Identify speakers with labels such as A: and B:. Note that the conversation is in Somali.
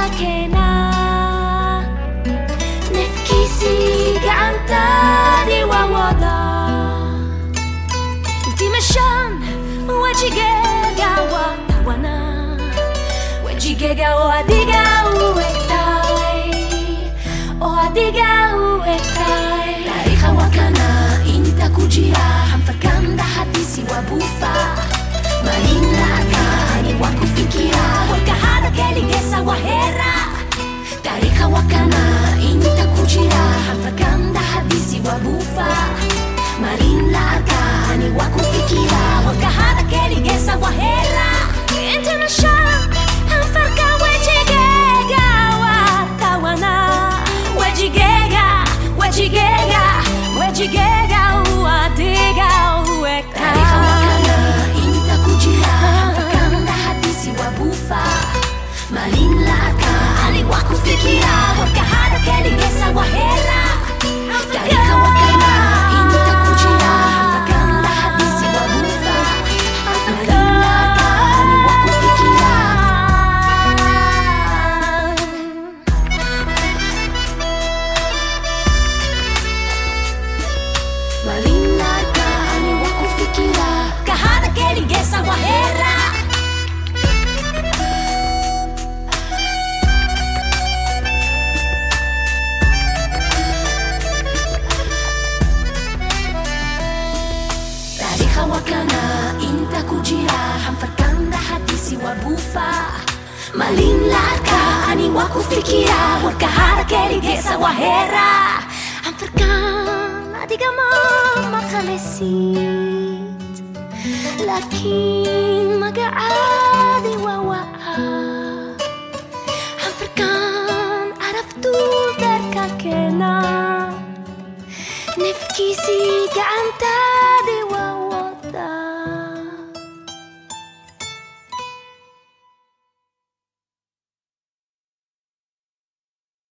A: kena nefkisi ga'anta di wawada inti mashan wajigega wa tawana wajigega o adiga uektai o adiga uektai tariha wakana inta kujira hamfarkanda hadisi wabufa malinaka ani wakufikira wakahada keligesa wahera tariha wakana inta kujira hamfarkanda hadisi wabufa malinaka ani wakufikira wakahada keligesa wahera inta mashan hamfarka wajigega watawana wajigega wajigega wajigega uadiga uekta tariha wakana inta kujira hamfarkanda hadisi wabufa malinaka ani wakufikira wakahada keligesa wahera tariha wakana inta kujira hamfarkanda hadisi wabufa malinaka ani wakufikira malinaka ani wakufikira kahada keligesa wahera tariha wakana inta kujira hamfarkanda hadisi wabufa malinaka ani wakufikira wakahada keligesa wahera hamfarkan adiga ma khalesit lakin magaan